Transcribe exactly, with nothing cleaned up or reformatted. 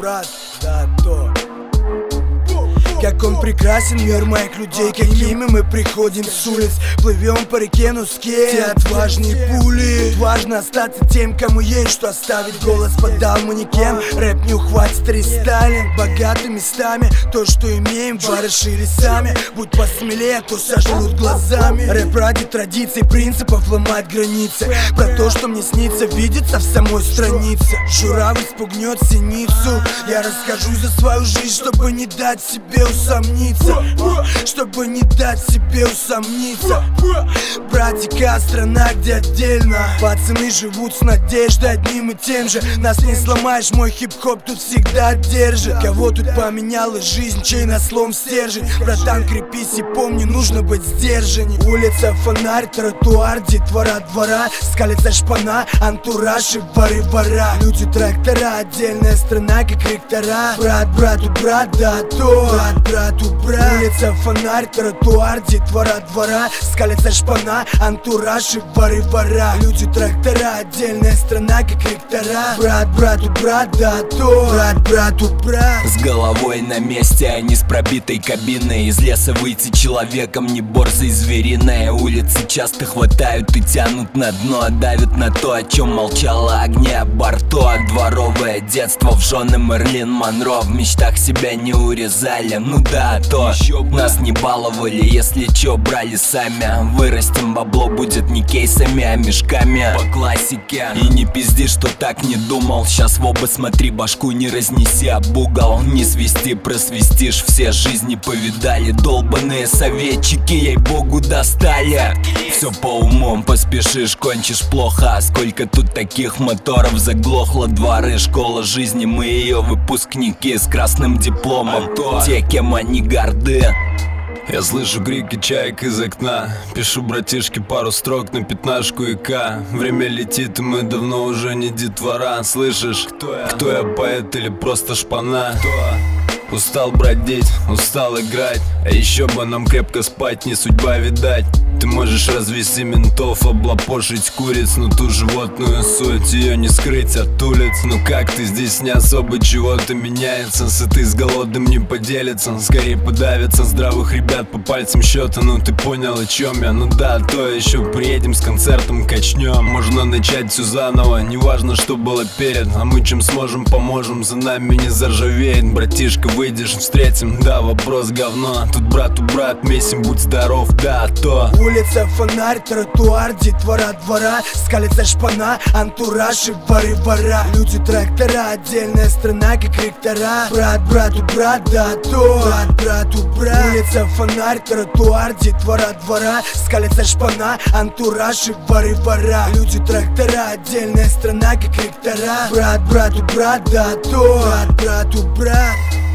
брат, да то. Как он прекрасен, мир моих людей, какими мы приходим с улиц. Плывем по реке Нуске, те отважные пули. Тут важно остаться тем, кому есть что оставить. Голос подал манекен, рэп не ухватит рестайлинг. Богаты местами, то, что имеем, барыши сами. Будь посмелее, то сожрут глазами. Рэп ради традиций, принципов ломать границы. Про то, что мне снится, видится в самой странице. Журавль спугнет синицу. Я расскажу за свою жизнь, чтобы не дать себе усомниться, чтобы не дать себе усомниться. Братика, страна, где отдельно пацаны живут с надеждой одним и тем же. Нас не сломаешь, мой хип-хоп тут всегда держит. Кого тут поменяла жизнь, чей наслом стержень. Братан, крепись и помни, нужно быть сдержанней. Улица, фонарь, тротуар, детвора двора. Скалится шпана, антураж и воры-вора. Люди, трактора, отдельная страна, как ректора. Брат, брату, брат, да то. Брат, брату, брат. Улица, фонарь, тротуар, детвора двора. Скалится шпана, антураж и воры-вора. Люди, трактора, отдельная страна, как ректора. Брат, брату, брат, да то. Брат, брату, брат. С головой на месте, а не с пробитой кабиной. Из леса выйти человеком, не борзой звериной. Улицы часто хватают и тянут на дно. Давят на то, о чем молчало огня борто. Дворовое детство в жены Мерлин Монро. В мечтах себя не урезали, ну да, то нас не баловали, если чё, брали сами. Вырастем, бабло будет не кейсами, а мешками. По классике. И не пизди, что так не думал. Щас в оба смотри, башку не разнеси об угол. Не свисти, просвистишь, все жизни повидали. Долбаные советчики, ей-богу, достали. Все по умом, поспешишь, кончишь плохо. А сколько тут таких моторов заглохло. Дворы, школа жизни, мы ее выпускники с красным дипломом. Те, кем они горды. Я слышу крики чаек из окна. Пишу братишке пару строк на пятнашку и К. Время летит, и мы давно уже не детвора. Слышишь, кто я? Кто я, поэт или просто шпана? Кто? Устал бродить, устал играть. А еще бы нам крепко спать, не судьба видать. Ты можешь развести ментов, облапошить куриц, но ту животную суть ее не скрыть от улиц. Ну как ты, здесь не особо чего-то меняется. Сытый с голодным не поделится, скорее подавится. Здравых ребят по пальцам счета, ну ты понял, о чем я. Ну да, то еще приедем с концертом, качнем. Можно начать все заново, неважно, что было перед. А мы чем сможем, поможем, за нами не заржавеет. Братишка, выйдешь, встретим, да, вопрос говно. Тут брату брат, месим, будь здоров, да, то. Улица, фонарь, тротуар, детвора двора. Скалится шпана, антураж и воры-вора. Люди, трактора, отдельная страна, как ректора. Брат, брату, брат, да то. Брат, брату, брат. Улица, фонарь, тротуар, детвора двора. Скалится шпана, антураж и воры-вора. Люди, трактора, отдельная страна, как ректора. Брат, брату, брат, да то. Брат, брату, брат.